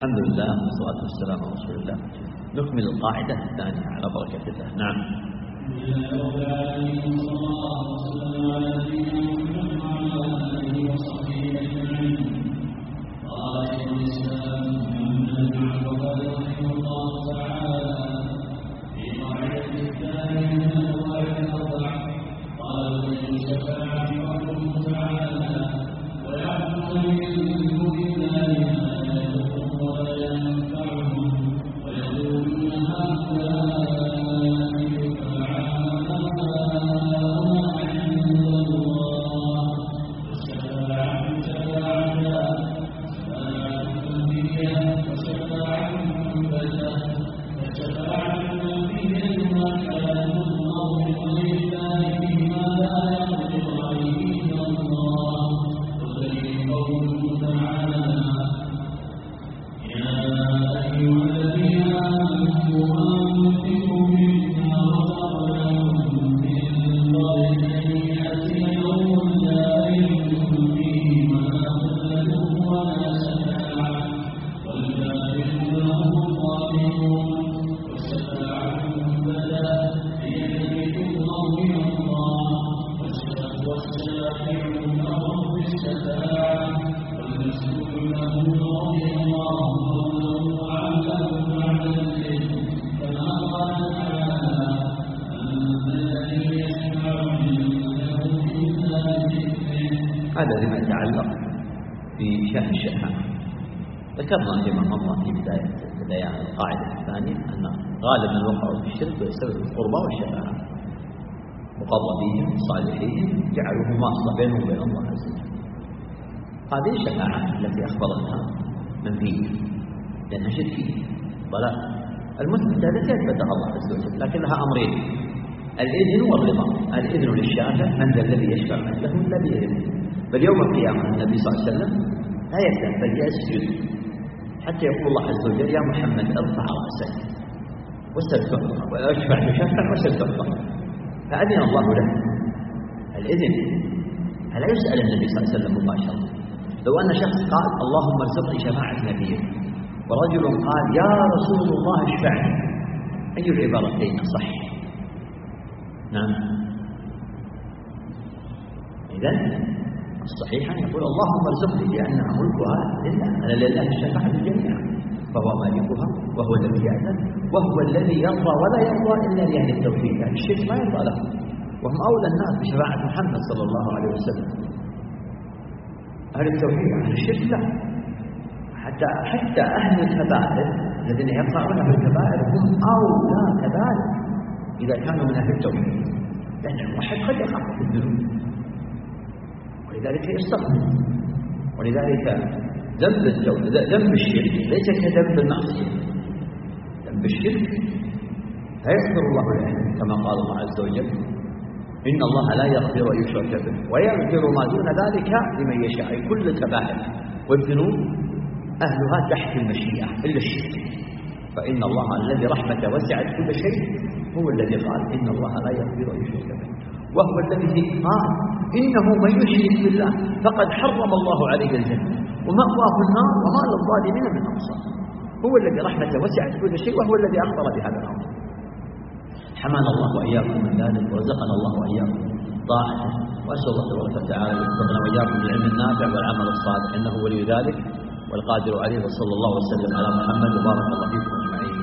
الحمد لله والصلاة والسلام على رسول الله. نكمل القاعدة الثانية على بركة الله. نعم. هذا لما يتعلق بشأن الشفاعة. ذكرنا فيما مضى في بداية القاعدة الثانية أن غالبا الوقع في الشرك بسبب القربى والشفاعة. مقربين صالحين جعلوه واصلة بينهم وبين الله عز وجل. هذه الشفاعة التي أخبرتها منفية لأنها شركية ضلال. المثبتة التي أثبتها الله عز وجل لكن لها أمرين: الإذن والرضا. الإذن للشافع من ذا الذي يشفع عنده إلا بإذنه. بل يوم القيامة النبي صلى الله عليه وسلم لا يكتب بل يسجد حتى يقول الله عز وجل: يا محمد ارفع رأسك وسل تعطى واشفع تشفع وسل تعطى. فأذن الله له الإذن. فلا يسأل النبي صلى الله عليه وسلم مباشرة. لو أن شخص قال: اللهم ارزقني شفاعة نبيك، ورجل قال: يا رسول الله اشفعني، أي العبارتين صح؟ نعم. إذن الصحيح أن يقول: اللهم ارزقني لأنها ملكها لله، أنا لله الشفاعة جميعا، فهو مالكها وهو الذي يأذن وهو الذي يرضى ولا يرضى إلا لأهل التوحيد. يعني الشرك ما يرضى له، وهم أولى الناس بشفاعة محمد صلى الله عليه وسلم. أهل التوحيد، أهل الشرك لا. حتى أهل الكبائر الذين يقعون في الكبائر هم أولى كذلك إذا كانوا من أهل التوحيد، لأن الواحد قد يقع في الذنوب ولذلك يستغفر. ولذلك ذنب الشرك ليس كذنب المعصية. ذنب الشرك لا يغفر الله له، كما قال الله عز وجل: إن الله لا يغفر أن يشرك به ويغفر ما دون ذلك لمن يشاء. كل الكبائر والذنوب أهلها تحت المشيئة إلا الشرك، فإن الله الذي رحمته وسعت كل شيء هو الذي قال: إن الله لا يغفر أن يشرك به، وهو الذي قال: إنه من يشرك بالله فقد حرم الله عليه الجنة ومأواه النار وما للظالمين من أنصار. هو الذي رحمته وسعت كل شيء وهو الذي أخبر بهذا الأمر. حمانا الله وإياكم من ذلك ورزقنا الله وإياكم طاعته، وأسأل الله تبارك وتعالى أن يرزقنا وإياكم بالعلم النافع والعمل الصالح، إنه ولي ذلك والقادر عليه. وصلى الله وسلم على محمد وبارك الله فيكم أجمعين.